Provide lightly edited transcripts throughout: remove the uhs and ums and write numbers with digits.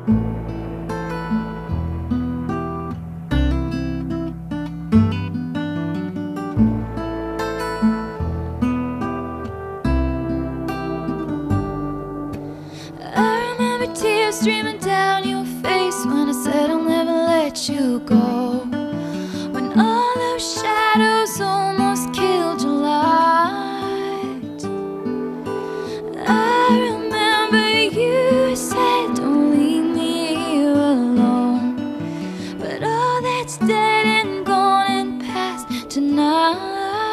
I remember tears streaming down your face when I said I'll never let you go. When all those shadows almost killed your light, I remember you said don't leave me here alone. But all that's dead and gone and past tonight.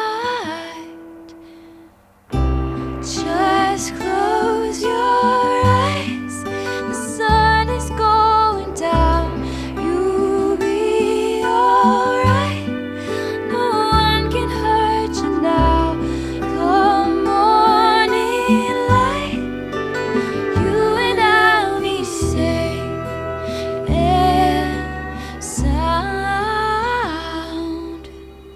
Just close your eyes, the sun is going down. You'll be alright, no one can hurt you now. Come morning light, you and I'll be safe and sound.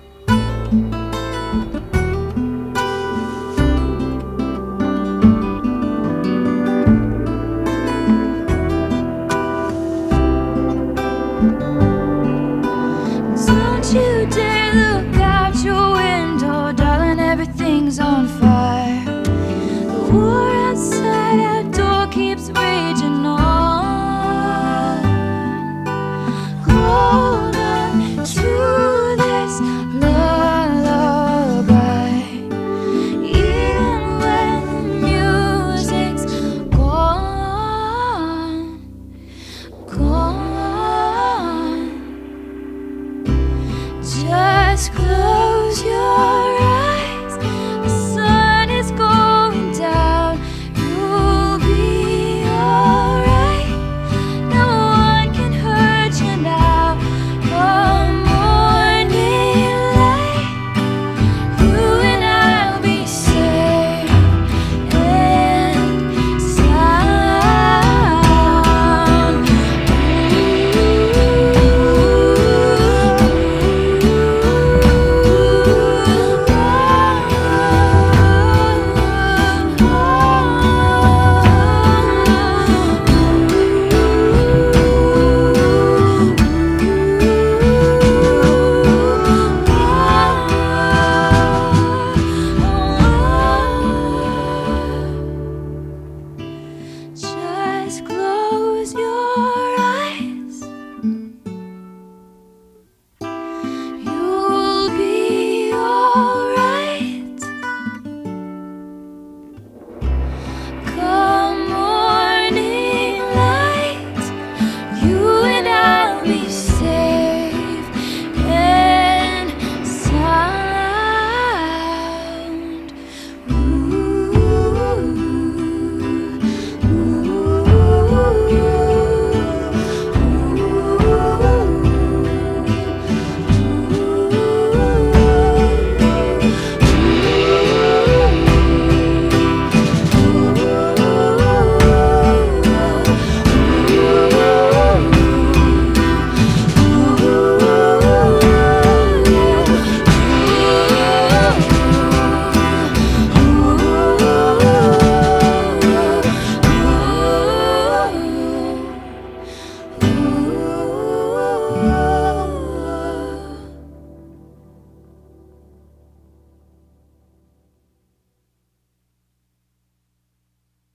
Don't you dare look out your window, darling, everything's on fire. The war outside our door keeps raging